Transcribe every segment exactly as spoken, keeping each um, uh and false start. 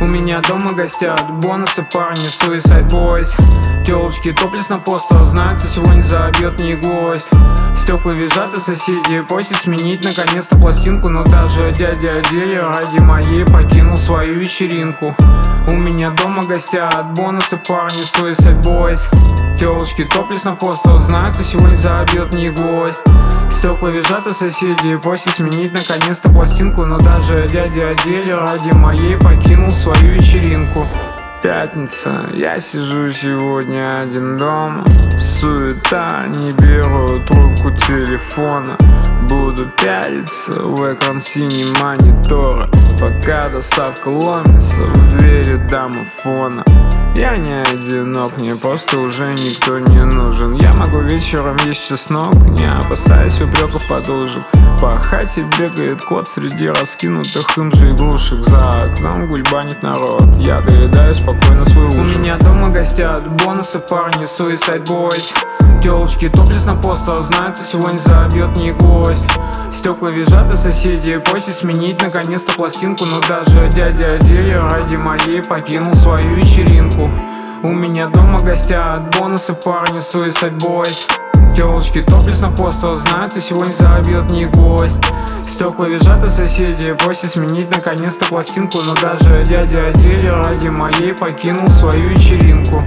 У меня дома гостят бонусы, парни, Suicide Boys. Телочки топлес на постер, знают, кто сегодня забьет не гвоздь. Стекла визжат, и соседи просят сменить наконец-то пластинку. Но даже дядя Адели ради моей покинул свою вечеринку. У меня дома гостят бонусы, парни, Suicide Boys. Телочки топлес на постер, знают, кто сегодня забьет не гвоздь. Стекла визжат, и соседи просят сменить наконец-то пластинку. Но даже дядя Адели ради моей покинул свою вечеринку. Пятница, я сижу сегодня один дома. Суета, не беру трубку телефона. Буду пялиться в экран синий монитора, пока доставка ломится в двери домофона. Я не одинок, мне просто уже никто не нужен. Я могу вечером есть чеснок, не опасаясь упреков подушек. По хате бегает кот среди раскинутых им же игрушек. За окном гульбанит народ, я доедаю спокойно свой ужин. У меня дома гостят бонусы, парни, Suicide Boys. Телочки топлес на постер, знают, кто сегодня забьет не гвоздь. Стекла визжат, и соседи просят сменить наконец-то пластинку. Но даже дядя Адели ради моей покинул свою вечеринку. У меня дома гостят бонусы, парни, Suicide Boys. Телочки топлес на постер, знают, кто сегодня забьет не гвоздь. Стекла визжат, и соседи просят сменить наконец-то пластинку. Но даже дядя Адели ради моей покинул свою вечеринку.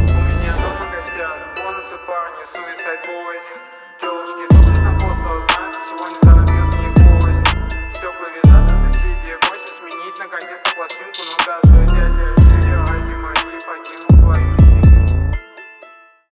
Suicide Boys. Телочки топлес на постер, знают, сегодня забьет не гвоздь. Стекла визжат, и соседи просят сменить наконец-то пластинку.